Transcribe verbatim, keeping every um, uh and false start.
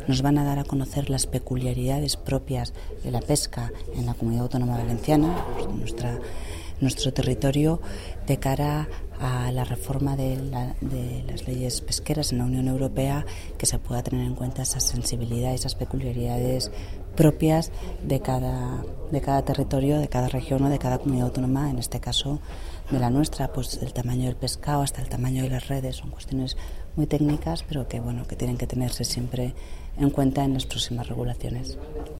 nos van a dar a conocer las peculiaridades propias de la pesca en la Comunidad Autónoma Valenciana, nuestra, nuestro territorio, de cara a la reforma de, la, de las leyes pesqueras en la Unión Europea, que se pueda tener en cuenta esa sensibilidad, esas peculiaridades propias de cada, de cada territorio, de cada región o de cada comunidad autónoma, en este caso de la nuestra, pues el tamaño del pescado hasta el tamaño de las redes. Son cuestiones muy técnicas, pero que bueno, que tienen que tenerse siempre en cuenta en las próximas regulaciones.